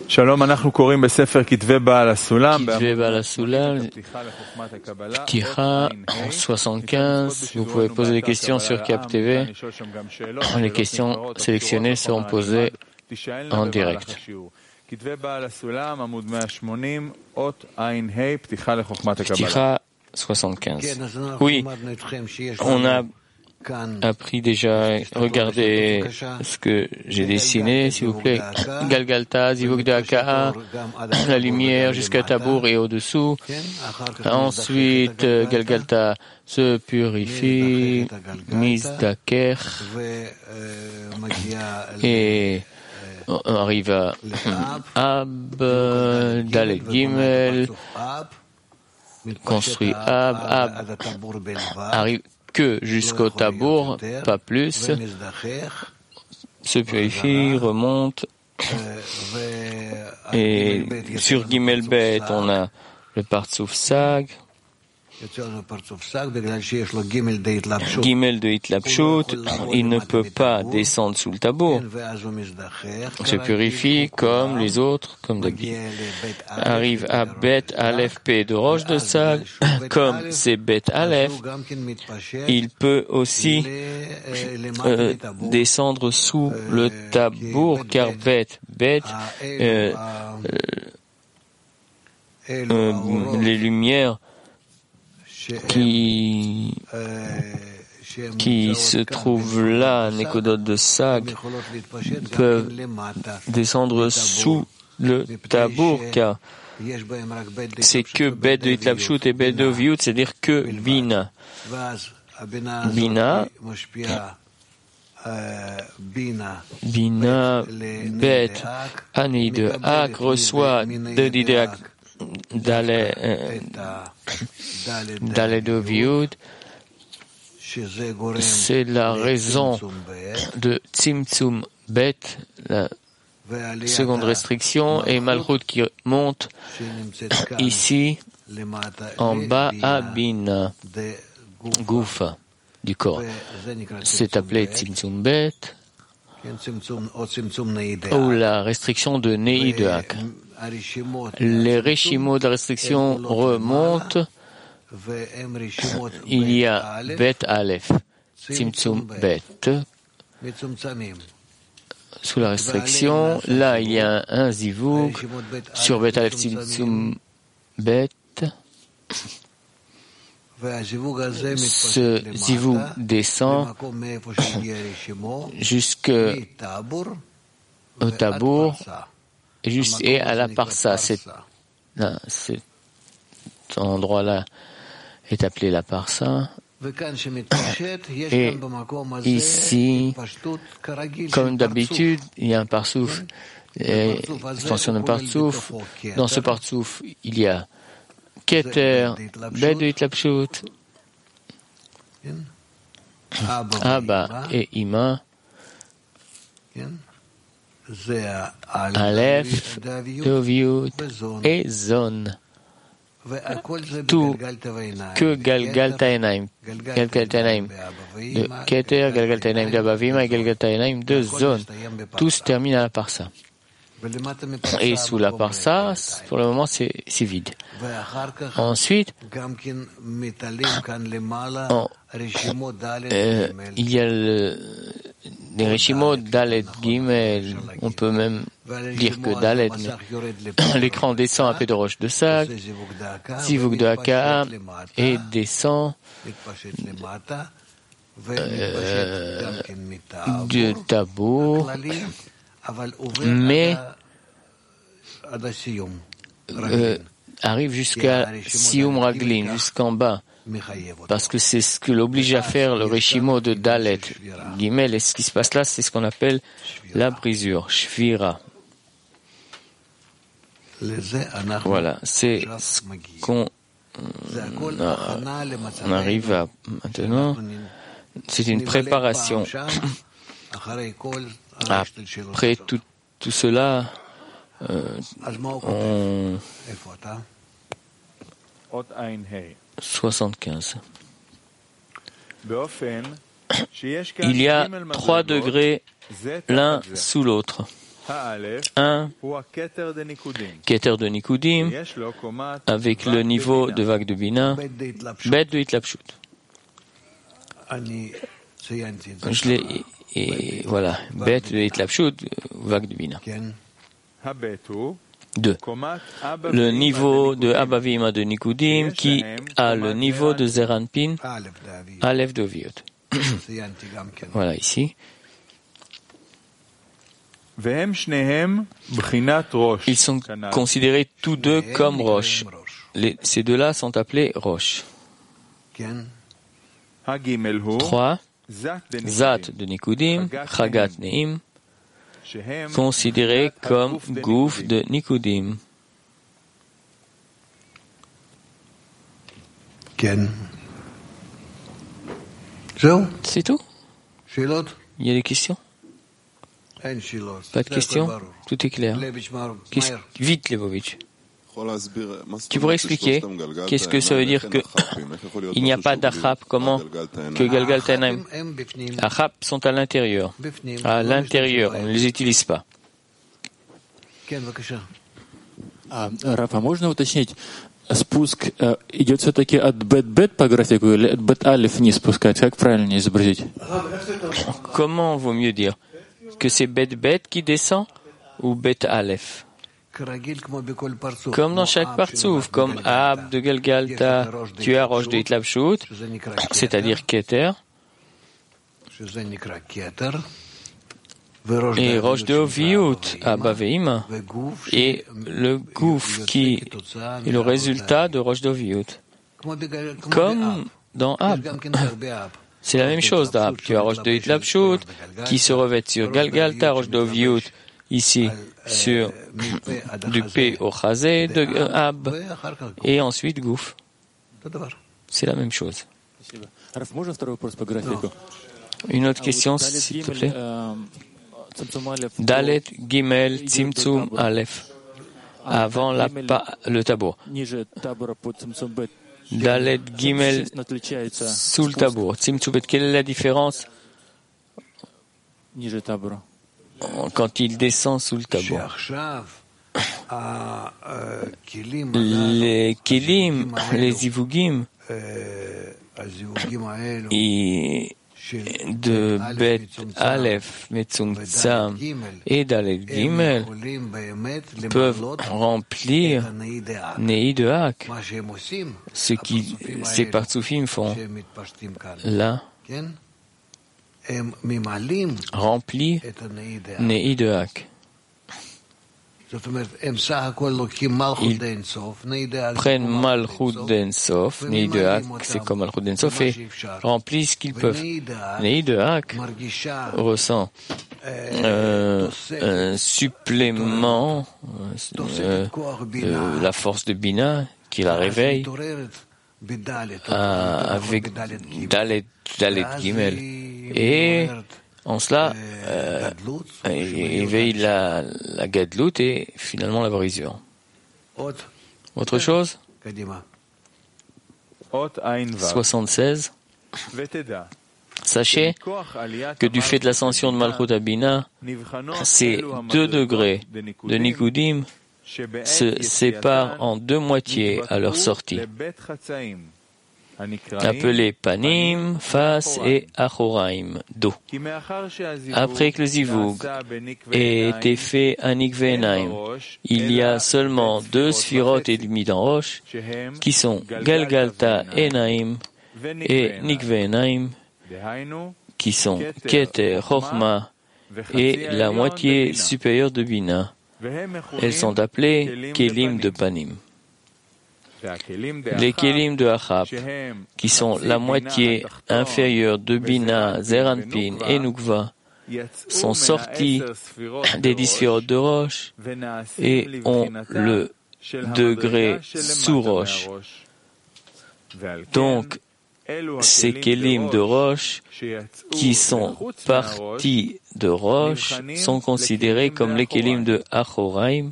Shalom, אנחנו קוראים בספר כתבי בעל הסולם, Pticha 75. Vous pouvez poser des questions sur Cap TV. Les questions sélectionnées seront posées en direct. Pticha 75. Oui, on a appris déjà, regardez ce que j'ai dessiné, s'il vous plaît. Galgalta, Zivuk de Haka'a, la lumière jusqu'à Tabour et au-dessous. Ensuite, Galgalta se purifie, mise d'Aker, et on arrive à Ab, Dalet Gimel, construit Ab arrive que jusqu'au Tabour, pas plus, se purifie, remonte, et sur Gimel Bet, on a le Partsouf Sag, Gimel de Hitlapshut, il ne peut pas descendre sous le Tabour, se purifie comme les autres, comme d'habitude. Arrive à Bet Aleph P de Roche de Sag, comme c'est Bet Aleph, il peut aussi descendre sous le Tabour, car Bet, les lumières qui se trouvent là, Nekodot de Sag, peuvent descendre sous le Tabour, car c'est que Bet de Hitlapshut et Bet de Viut, c'est-à-dire que Bina. Bina, Bet, Ani de Ak, reçoit de Didak, Dalet de Viud, c'est la raison de Tzimtzum Bet, la seconde restriction, et Malchut qui monte ici en bas à Bina, Goufa du corps. C'est appelé Tzimtzum Bet, ou la restriction de Nei de Hak. Les Reshimot de la restriction remontent. Il y a Bet Aleph, Tzimtzum Bet, sous la restriction. Là, il y a un Zivug sur Bet Aleph, Tzimtzum Bet. Ce Zivug descend jusqu'au Tabour et à la Parsa. Cet endroit-là est appelé la Parsa. Et ici, comme d'habitude, il y a un Partsouf, extension d'un Partsouf. Dans ce Partsouf, il y a Keter, Bet de Hitlapshut, Abba et Ima, Aleph, Doviut et Zon. Tout que Galgalta Enaim de Keter, Galgalta Enaim d'Abba Vima et Galgalta Enaim de Zon. Tout se termine à la Parsa. Et sous la Parsa, pour le moment, c'est vide. Ensuite, il y a les Reshimot Dalet Gimel, on peut même dire que Dalet, mais l'écran descend à P de Roche de Sag, Zivug de Haka'a, et descend de Tabour, mais arrive jusqu'à Sium Raglin, jusqu'en bas, parce que c'est ce que l'oblige à faire le Reshimo de Dalet Gimel, et ce qui se passe là, c'est ce qu'on appelle la brisure, Shvira. Voilà, c'est ce qu'on on arrive à maintenant. C'est une préparation. Après tout cela, on 75. Il y a 3 degrés l'un sous l'autre. Un Keter de Nikudim avec le niveau de vague de Bina, Bet de Hitlapshut. Je l'ai, et voilà, Bet de Hitlapshut, vague de Bina. 2. Le niveau de Abba Vima de Nikudim qui a le niveau de Zeranpin, Aleph de Oviot. Voilà ici. Ils sont considérés tous deux comme Rosh. Ces deux-là sont appelés Rosh. 3. Zat de Nikudim, Chagat Neim, considérés comme Gouf de Nikudim. C'est tout? Il y a des questions? Pas de questions? Tout est clair. Vite, Lebovitch. Tu pourrais expliquer qu'est-ce que ça veut dire que il n'y a pas d'Achab, comment que Galgaltainaim. Achab sont à l'intérieur. À l'intérieur, on ne les utilise pas. Раф, а можно уточнить, спуск идет все-таки от бет-бет по графику или от бет-алиф вниз спускать? Как правильно изобразить? Comment vaut mieux dire? Que c'est bet-bet qui descend ou bet-alef? Comme dans chaque partsouf, comme Ab de Galgalta, tu as Rosh de Hitlapshut, c'est-à-dire Keter, et Rosh de Oviut, Abba Veima, et le Gouf qui est le résultat de Rosh de Oviut. Comme dans Ab. C'est la même chose d'Ab. Tu as Rosh de Hitlapshut qui se revêt sur Galgalta, Rosh de Oviut, ici sur du P au Chazé de Ab, et ensuite Gouf. C'est la même chose. Une autre question, s'il te plaît. Dalet, Gimel, Tzimtzum, Aleph. Avant le tabour. Dalet, Gimel, sous le tabour. Tzimtzum, quelle est la différence quand il descend sous le tabour? Les Kelim, les Zivugim, de Bet Aleph, Metzumtzam et Dalet Gimel peuvent remplir Nei de Hak, ce qui ces partsoufim font là, remplir Nei de Hak. Ils prennent Malchut d'Ensof, Nei de Hak, c'est comme Malchut d'Ensof, et remplissent ce qu'ils peuvent. Nei de Hak ressent un supplément de la force de Bina qui la réveille avec Dalet Gimel. Et en cela, éveille la gadlout et finalement la brisure. Autre chose? 76. Sachez que du fait de l'ascension de Malchut Bina, ces 2 degrés de Nikudim se séparent en 2 moitiés à leur sortie, appelés Panim, face et Achoraim, dos. Après que le Zivug ait été fait à Nikvenaim, il y a seulement 2 sphirotes et demi dans Rosh, qui sont Galgalta Enaim et Nikvenaim, qui sont Keter, Chochma et la moitié supérieure de Bina. Elles sont appelées Kelim de Panim. Les Kelim de Achab, qui sont la moitié inférieure de Bina, Zeranpin et Nukva, sont sortis des 10 sphirotes de Rosh et ont le degré sous Rosh. Donc, ces Kelim de Rosh, qui sont partis de Rosh, sont considérés comme les Kelim de Achoraim.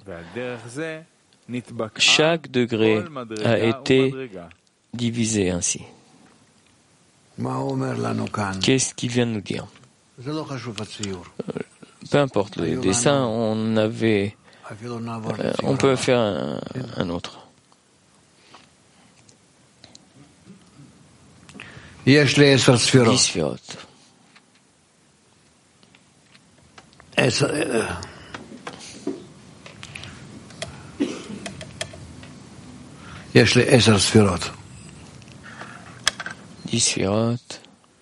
Chaque degré a été divisé ainsi. Qu'est-ce qu'il vient de nous dire? peu importe le dessin, on peut faire un autre. 10 sphirot. יש לי 10 ספירות. 10 ספירות.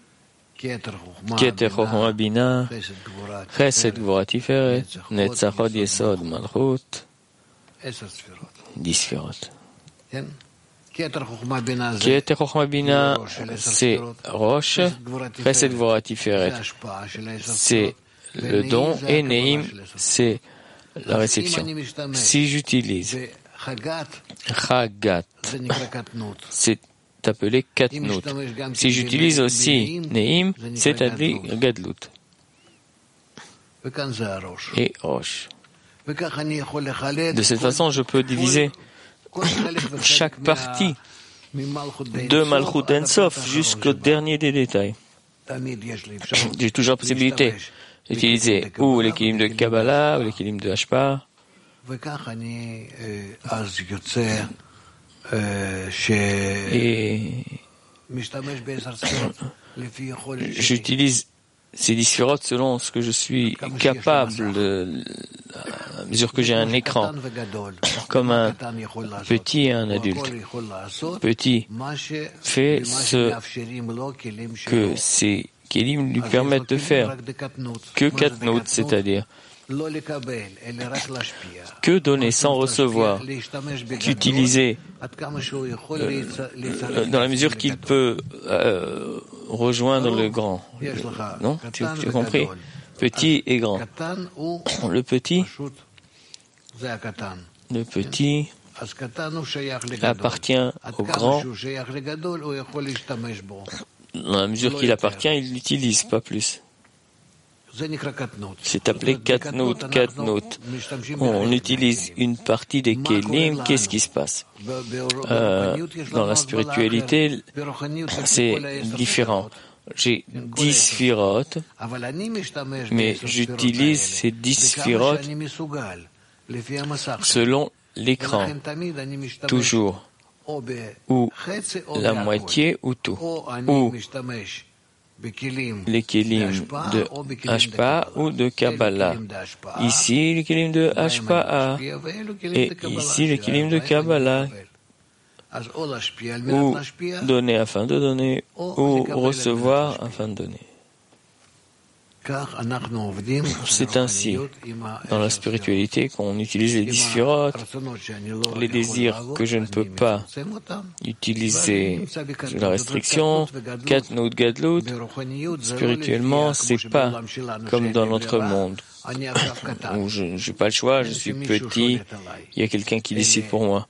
כתר חוכמה בינה, חסד גבורה תפארת, נצח הוד יסוד מלכות. 10 ספירות. כתר חוכמה בינה, c'est roche, חסד גבורה תפארת, c'est le don, et Neim, c'est la réception. Si j'utilise Chagat, c'est appelé Katnout. Si j'utilise aussi Neim, c'est appelé Gadlut. Et Rosh. De cette façon, je peux diviser chaque partie de Malchut En-Sof jusqu'au dernier des détails. J'ai toujours la possibilité d'utiliser ou l'équilibre de Kabbalah ou l'équilibre de Hashpa. Et j'utilise ces 10 sphirotes selon ce que je suis capable, à mesure que j'ai un écran, comme un petit et un adulte. Petit fait ce que ces kélim lui permettent de faire, que Katnout, c'est-à-dire que donner sans recevoir, qu'utiliser dans la mesure qu'il peut rejoindre le grand. Non? Tu as compris? Petit et grand. Le petit appartient au grand. Dans la mesure qu'il appartient, il l'utilise, pas plus. C'est appelé Katnout. On utilise une partie des Kélim. Qu'est-ce qui se passe? Dans la spiritualité, c'est différent. J'ai 10 sphirotes, mais j'utilise ces 10 sphirotes selon l'écran, toujours, ou la moitié ou tout, ou les kélim de Hashpa ou de Kabbalah. Ici, les kélim de Hashpa, et ici, les kélim de Kabbalah. Ou donner afin de donner, ou recevoir afin de donner. C'est ainsi, dans la spiritualité, qu'on utilise les 10 sphirotes, les désirs que je ne peux pas utiliser la restriction, Katnout, Gadlut. Spirituellement, c'est pas comme dans notre monde, où je n'ai pas le choix, je suis petit, il y a quelqu'un qui décide pour moi.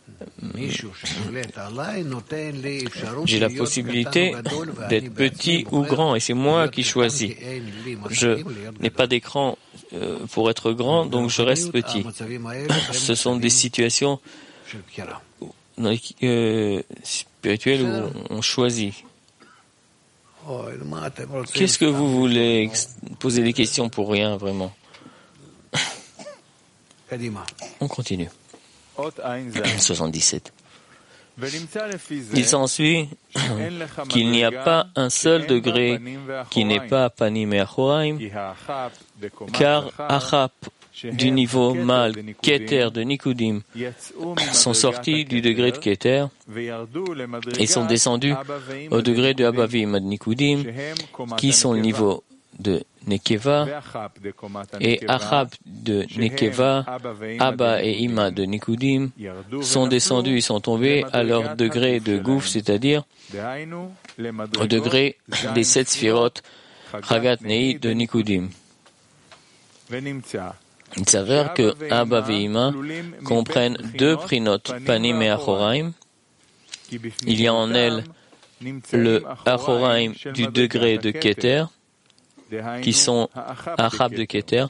J'ai la possibilité d'être petit ou grand et c'est moi qui choisis. Je n'ai pas d'écran pour être grand, donc je reste petit. Ce sont des situations spirituelles où on choisit. Qu'est-ce que vous voulez poser des questions pour rien, vraiment? On continue. 77. Il s'ensuit qu'il n'y a pas un seul degré qui n'est pas Panim et Achoraim, car Achap du niveau mâle Keter de Nikudim sont sortis du degré de Keter et sont descendus au degré de Abavim de Nikudim, qui sont le niveau de Nekeva, et Achab de Nekeva, Abba et Ima de Nikudim sont descendus et sont tombés à leur degré de Gouf, c'est-à-dire au degré des 7 sphirotes Chagat Nei de Nikudim. Il s'avère que Abba et Ima comprennent 2 prinotes Panim et Achoraim. Il y a en elle le Achoraim du degré de Keter, qui sont Achab de Keter,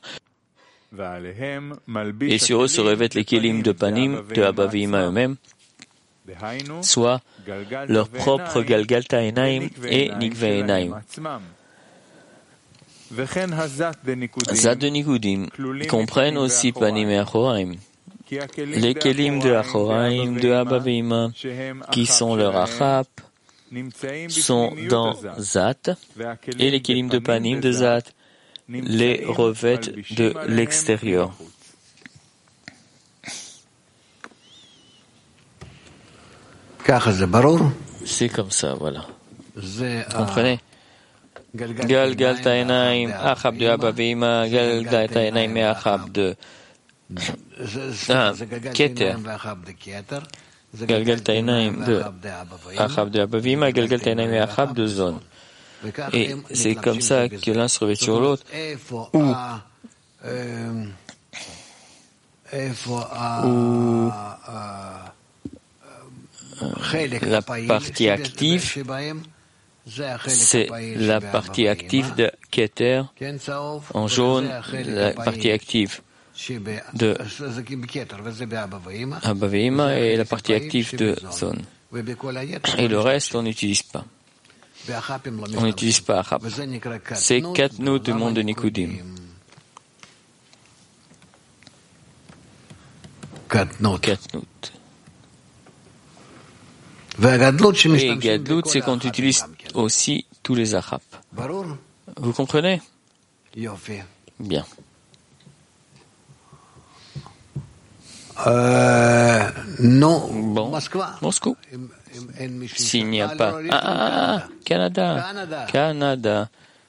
et sur eux se revêtent les Kélim de Panim, de Abba et Ima eux-mêmes, soit leur propre Galgalta Enaim et Nikva Enaim. Zat de Nikudim comprennent aussi Panim et Achoraim. Les Kelim de Achoraim, de Abba Veima, qui sont leur Achap, sont dans Zat, et les Kelim de Panim de Zat les revêtent de l'extérieur. C'est comme ça, voilà. Comprenez? Galgal Tainaim, Achab de Abba Veima, Galgal Tainaim et Achab de Keter. Galgal Tainaim de Achab de Abba Veima, Galgal Tainaim et Achab de Zon. Et c'est comme ça que l'un se revêt sur l'autre. La partie active, c'est la partie active de Keter en jaune, la partie active de Abba Veima et la partie active de Zon. Et le reste, on n'utilise pas. On n'utilise pas Achab. C'est Katnout du monde de Nikudim. Katnout. Et Gadlut, c'est qu'on utilise aussi tous les Achab. Vous comprenez? Bien. Bon, Moscou. S'il n'y a pas... Canada.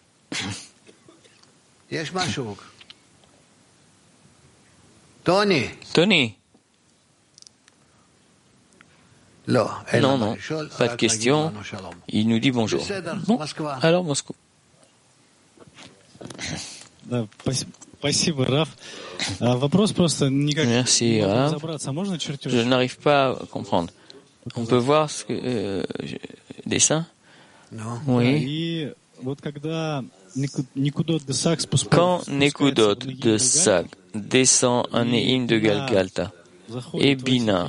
Tony. Non, pas de question. Il nous dit bonjour. Bon, alors Moscou. Merci, Rav. Je n'arrive pas à comprendre. On peut voir ce que dessin? Oui. Quand Nekudot de Sag descend un Neim de Galgalta et Bina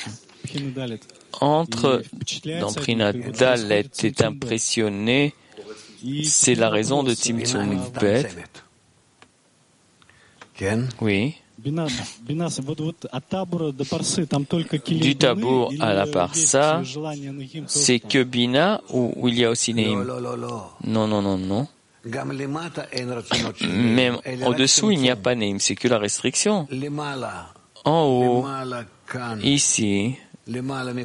entre dans Prina Dalet est impressionné, c'est la raison de Tzimtzum Bet. Oui. Du Tabour à la Parsa, c'est que Bina ou il y a aussi Neim? Non. Même au-dessous, il n'y a pas Neim, c'est que la restriction. En haut, ici, il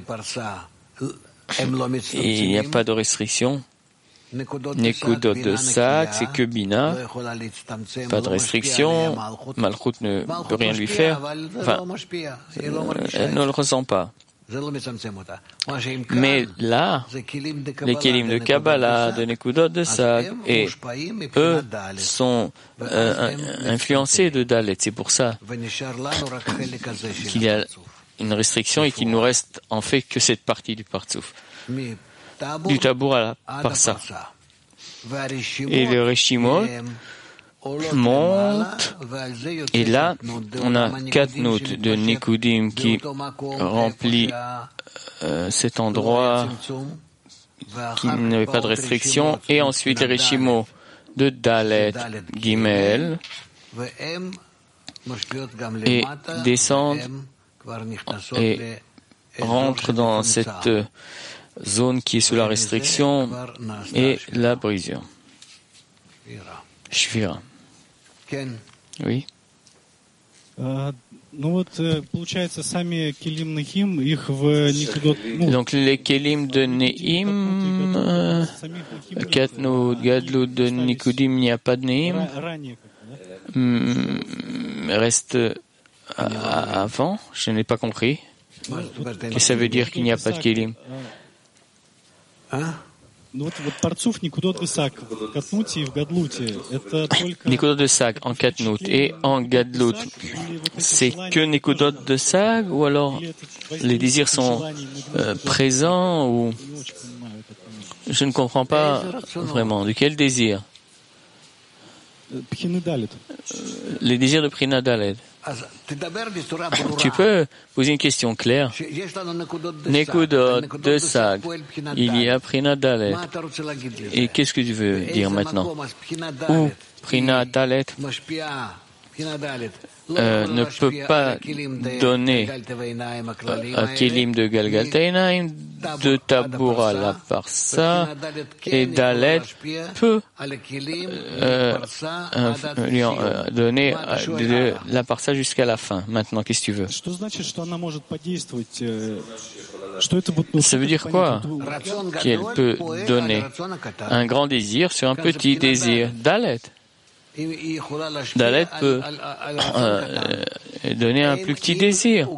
n'y a pas de restriction. Nekudot de Sag, c'est que Bina, pas de restriction, Malchut ne peut rien lui faire, enfin, elle ne le ressent pas. Mais là, les Kelim de Kabbalah, de Nekudot de Sag, et eux sont influencés de Dalet, c'est pour ça qu'il y a une restriction et qu'il nous reste en fait que cette partie du Partsouf. Du Tabour à la Parsa. Et le Reshimot monte, et là, on a Katnout de Nikudim qui remplit cet endroit qui n'avait pas de restriction, et ensuite les Reshimot de Dalet, Gimel, et descendent et rentrent dans cette zone qui est sous la restriction et la brisure. Shvira. Oui. Donc les kelim de Neim, Katnout, Gadlut de Nikudim, il n'y a pas de Neim. Reste avant, je n'ai pas compris. Qu'est-ce que ça veut dire qu'il n'y a pas de kelim? Nikudot de Sag en Katnout et en Gadlut, c'est que Nikudot de Sag, ou alors les désirs sont présents, ou je ne comprends pas vraiment. De quel désir? Les désirs de Prina Dalet. Tu peux poser une question claire. Nekudot de Sag, il y a Prina Dalet. Et qu'est-ce que tu veux dire maintenant? Où Prina Dalet ne peut pas donner un Kélim de Galgaltainaim, de Tabura la Parsa, et Dalet peut lui donner de la Parsa jusqu'à la fin. Maintenant, qu'est-ce que tu veux? Ça veut dire quoi? Qu'elle peut donner un grand désir sur un petit désir. Dalet. Dalet peut donner un plus petit désir.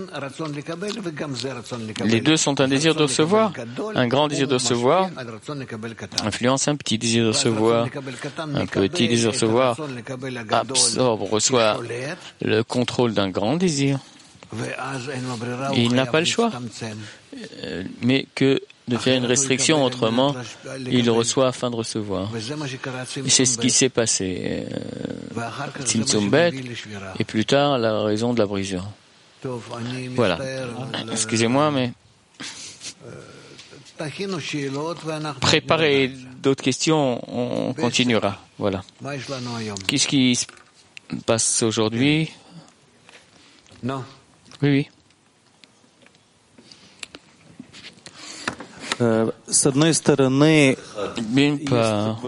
Les deux sont un désir de recevoir. Un grand désir de recevoir influence un petit désir de recevoir. Un petit désir de recevoir absorbe, reçoit le contrôle d'un grand désir. Et il n'a pas le choix, mais que de faire une restriction, autrement, il reçoit afin de recevoir. Et c'est ce qui s'est passé. Tzimtzum Bet, et plus tard, la raison de la brisure. Voilà. Excusez-moi, mais préparez d'autres questions, on continuera. Voilà. Qu'est-ce qui se passe aujourd'hui? Non. Oui. D'une part,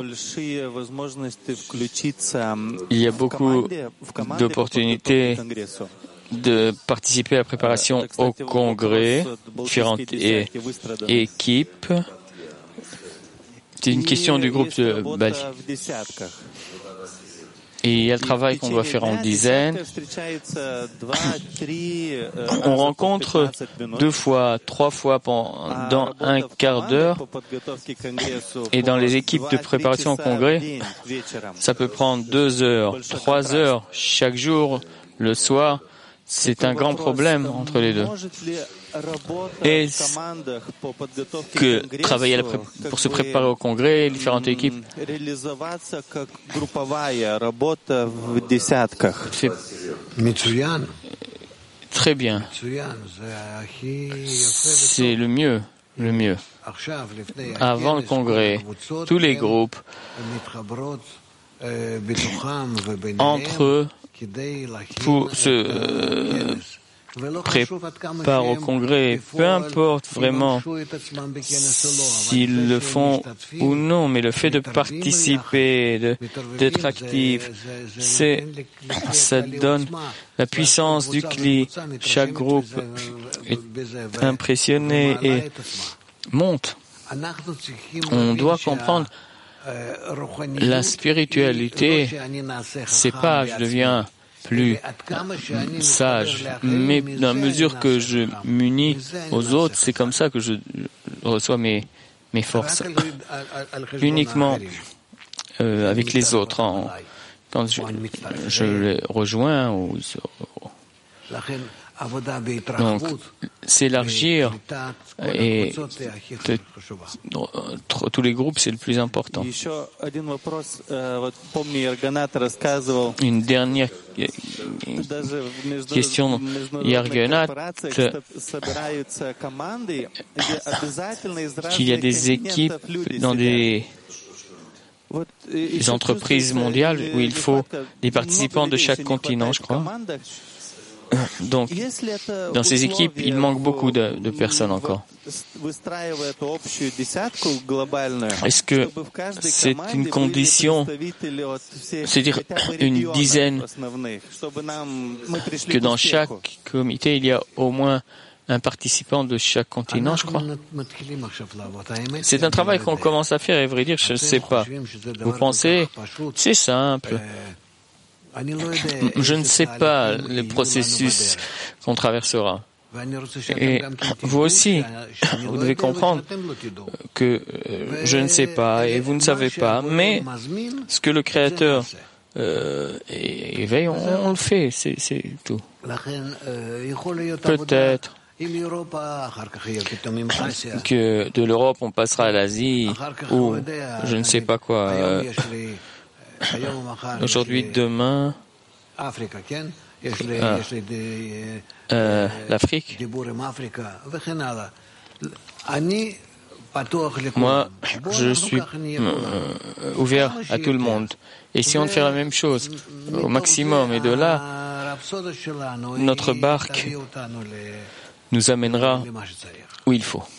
il y a beaucoup d'opportunités de participer à la préparation au congrès, différentes équipes. C'est une question du groupe de Bali. Et il y a le travail qu'on doit faire en dizaines. On rencontre 2 fois, 3 fois pendant un quart d'heure. Et dans les équipes de préparation au congrès, ça peut prendre 2 heures, 3 heures chaque jour, le soir. C'est un grand problème entre les deux. Est-ce que travailler pour se préparer au congrès, les différentes équipes, c'est très bien. C'est le mieux. Avant le congrès, tous les groupes entre eux pour se préparer au congrès, peu importe vraiment s'ils le font ou non, mais le fait de participer, d'être actif, ça donne la puissance du Kli. Chaque groupe est impressionné et monte. On doit comprendre la spiritualité, c'est pas je deviens plus sage, mais dans la mesure que je m'unis aux autres, c'est comme ça que je reçois mes forces. Uniquement avec les autres, quand je les rejoins. Donc, s'élargir et tous les groupes, c'est le plus important. Une dernière question. Yargenat, qu'il y a des équipes dans des entreprises mondiales où il faut des participants de chaque continent, je crois. Donc, dans ces équipes, il manque beaucoup de personnes encore. Est-ce que c'est une condition, c'est-à-dire une dizaine, que dans chaque comité, il y a au moins un participant de chaque continent, je crois? C'est un travail qu'on commence à faire, et à vrai dire, je ne sais pas. Vous pensez, c'est simple. Je ne sais pas le processus qu'on traversera. Et vous aussi, vous devez comprendre que je ne sais pas et vous ne savez pas, mais ce que le Créateur éveille, on le fait, c'est tout. Peut-être que de l'Europe on passera à l'Asie ou je ne sais pas quoi. Aujourd'hui, demain, l'Afrique. Moi, je suis ouvert à tout le monde. Et si on fait la même chose au maximum, et de là, notre barque nous amènera où il faut.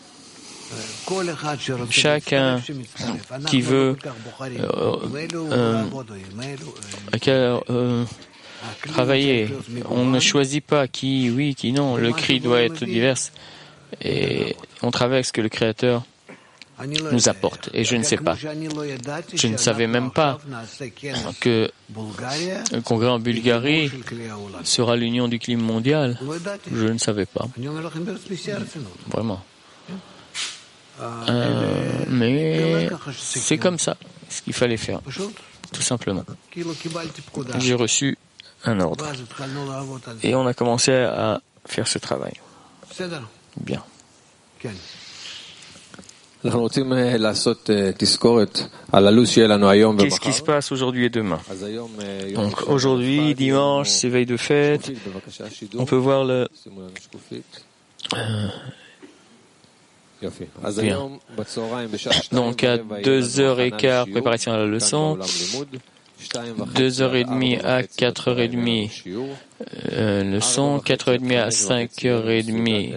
Chacun qui veut travailler, on ne choisit pas qui oui, qui non. Le cri doit être divers. Et on travaille avec ce que le Créateur nous apporte. Et je ne sais pas. Je ne savais même pas que le congrès en Bulgarie sera l'union du climat mondial. Je ne savais pas. Vraiment. Mais c'est comme ça, ce qu'il fallait faire, tout simplement. J'ai reçu un ordre. Et on a commencé à faire ce travail. Bien. Qu'est-ce qui se passe aujourd'hui et demain? Donc aujourd'hui, dimanche, c'est veille de fête. On peut voir le... Bien. Donc à 2h15, préparation à la leçon. 2h30 à 4h30 leçon, 4h30 à 5h30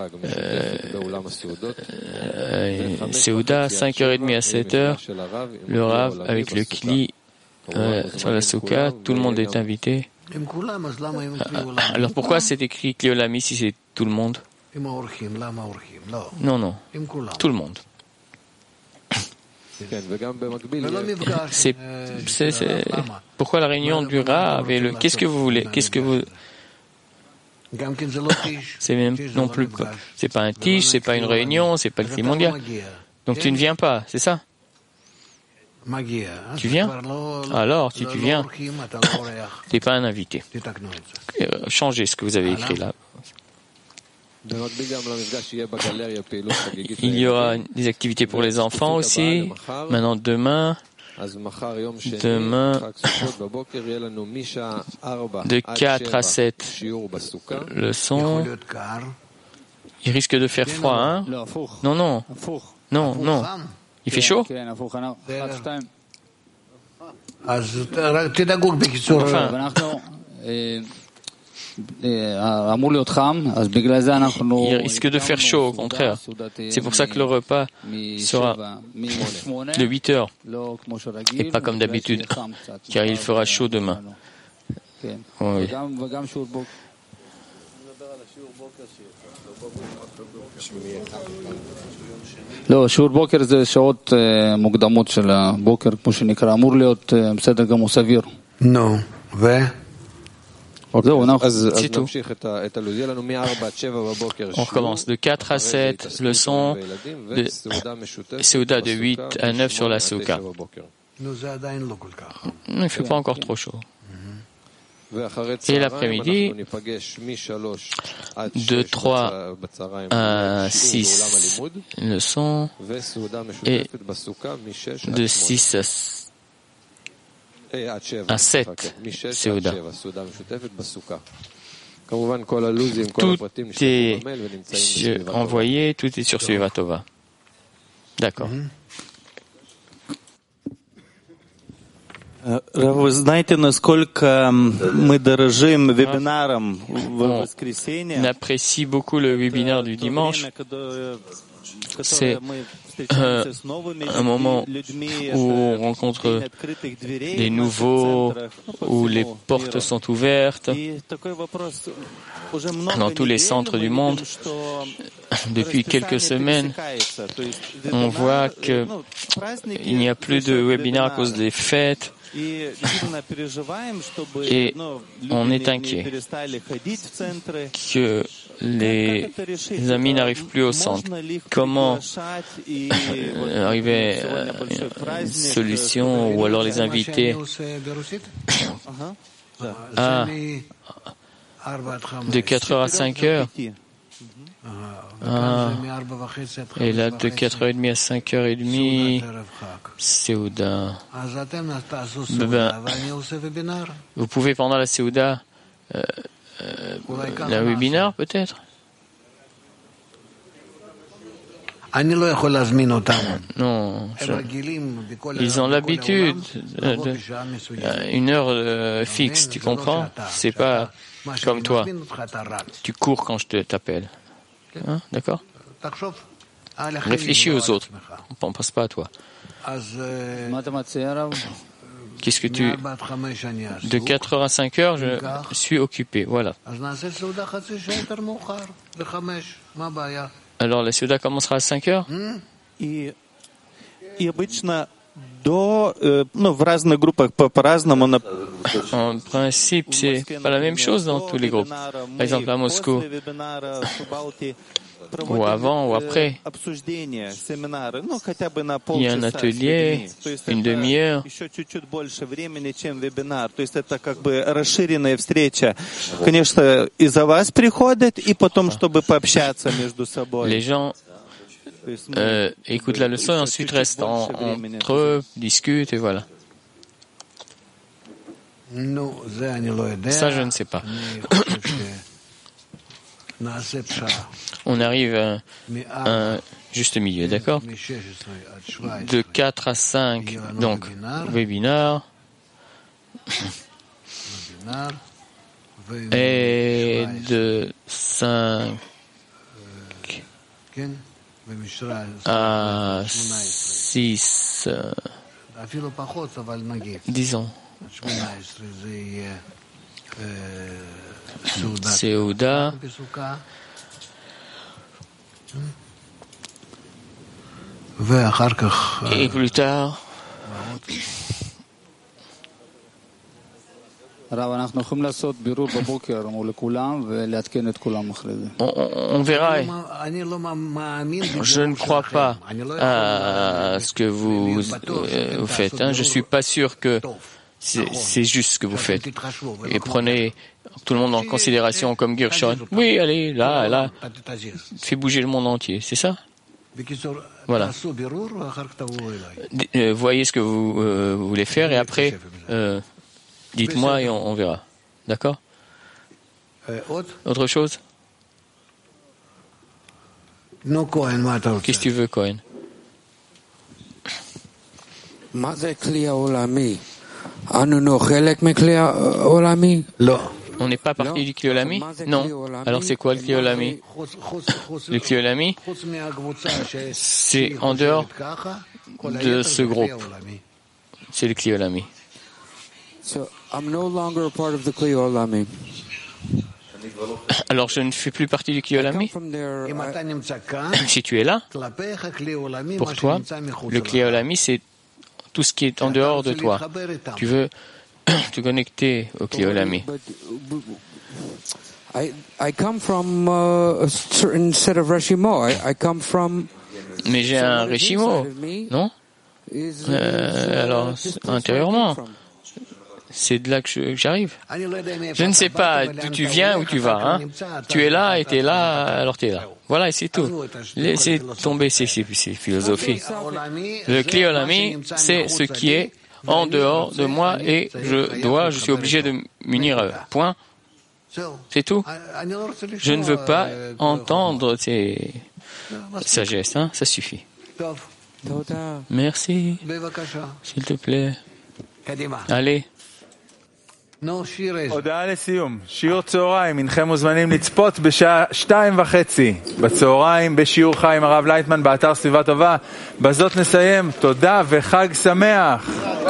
Seuda, 5h30 à 7h le Rav avec le Kli sur la Souka, tout le monde est invité. Alors pourquoi c'est écrit Kli Olami si c'est tout le monde? Non, tout le monde. Pourquoi la réunion du Rav et le qu'est-ce que vous voulez? C'est même non plus quoi. C'est pas un tige, c'est pas une réunion, c'est pas le climat mondial. Donc tu ne viens pas, c'est ça? Tu viens? Alors, si tu viens, tu n'es pas un invité. Changez ce que vous avez écrit là. Il y aura des activités pour les enfants aussi. Maintenant, demain, de 4 à 7 leçons. Il risque de faire froid, hein? Non. Il fait chaud? Enfin. Il risque de faire chaud, au contraire. C'est pour ça que le repas sera de 8 heures et pas comme d'habitude, car il fera chaud demain. Oui. לא, שיעור בוקר זה שעות מוקדמות של הבוקר, כמו שנקרא, אמור להיות בסדר גמור סביר. נו, C'est tout. On recommence de 4 à 7 leçons, de Seuda de 8 à 9 sur la Souka. Il ne fait pas encore trop chaud. Et l'après-midi, de 3 à 6 leçons et de 6 à 7 Seuda. Tout est envoyé, tout est sur Svivatova. D'accord. Вы знаете, насколько мы дорожим вебинаром в воскресенье? On apprécie beaucoup le webinaire du dimanche. C'est un moment où on rencontre des nouveaux, où les portes sont ouvertes dans tous les centres du monde. Depuis quelques semaines, on voit qu'il n'y a plus de webinaire à cause des fêtes. Et on est inquiet que les amis n'arrivent plus au centre. Comment arriver à une solution ou alors les inviter à de 4h à 5h et là de 4h30 à 5h30 Seuda. Vous pouvez pendant la Seuda d'un webinaire peut-être? Non, ils ont l'habitude une heure fixe, tu comprends? C'est pas comme toi. Tu cours quand je t'appelle. Hein, d'accord? Réfléchis aux autres. On ne pense pas à toi. Qu'est-ce que tu... De 4 heures à 5 heures, je suis occupé. Voilà. Alors, la Souda commencera à 5 heures? En principe, c'est pas la même chose dans tous les groupes. Par exemple, à Moscou, ou avant ou après, il y a un atelier, une demi-heure. Les gens écoutent la leçon et ensuite restent entre eux, discutent et voilà. Ça, je ne sais pas. On arrive à un juste milieu, d'accord? De 4 à 5, donc, webinaire. Et de 5 à 6, disons, Seuda. Et plus tard, on verra. Je ne crois pas à ce que vous faites. Hein. Je ne suis pas sûr que c'est juste ce que vous faites. Et prenez tout le monde en considération comme Gershon. Oui, allez, là. Fais bouger le monde entier. C'est ça? Voilà. Voyez ce que vous voulez faire et après, dites-moi et on verra. D'accord? Autre chose? Qu'est-ce que tu veux, Cohen? On n'est pas parti du Kliolami? Non. Alors c'est quoi le Kliolami? Le Kliolami, c'est en dehors de ce groupe. C'est le Kliolami. Alors je ne fais plus partie du Kliolami? Si tu es là, pour toi, le Kliolami, c'est tout ce qui est en dehors de toi. Tu veux te connecter au Kliolami. Mais j'ai un Reshimo, non? Alors, intérieurement, c'est de là que j'arrive. Je ne sais pas d'où tu viens, où tu vas. Hein? Tu es là et tu es là, alors tu es là. Voilà, et c'est tout. Laissez tomber ces philosophies. Le Kliolami, c'est ce qui est en dehors de moi et je suis obligé de m'unir à eux. Point. C'est tout. Je ne veux pas entendre ces sagesses. Hein? Ça suffit. Merci. S'il te plaît. Allez. הודעה לסיום, שיעור צהריים, הנכם מוזמנים לצפות בשעה 2:30 בצהריים בשיעור חי עם הרב לייטמן באתר סביבה טובה. בזאת נסיים, תודה וחג שמח.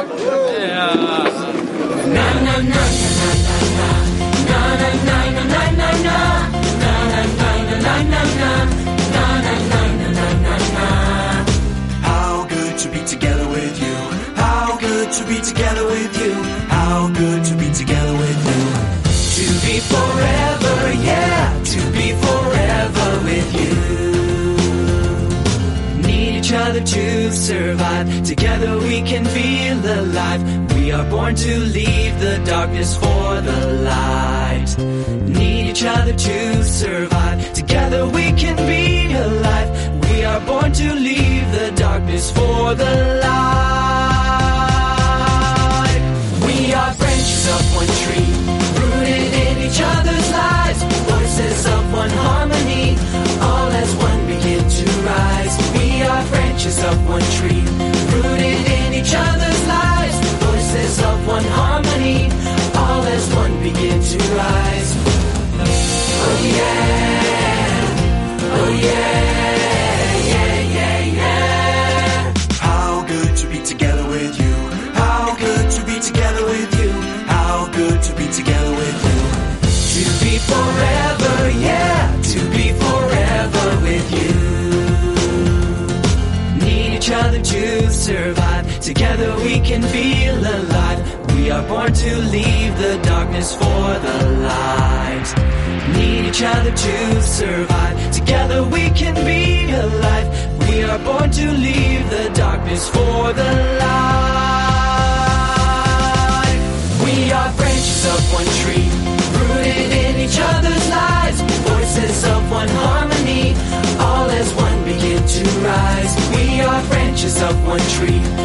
How good to be together with you. How good to be together with you. How good to be together with you. To be forever, yeah, to be forever with you. Need each other to survive. Together we can feel alive. We are born to leave the darkness for the light. Need each other to survive. Together we can be alive. We are born to leave the darkness for the light. We are branches of one tree, rooted in each forever, yeah, to be forever with you. Need each other to survive. Together we can feel alive. We are born to leave the darkness for the light. Need each other to survive. Together we can be alive. We are born to leave the darkness for the light. We are branches of one tree, rooted in each other's lives. Voices of one harmony, all as one begin to rise. We are branches of one tree,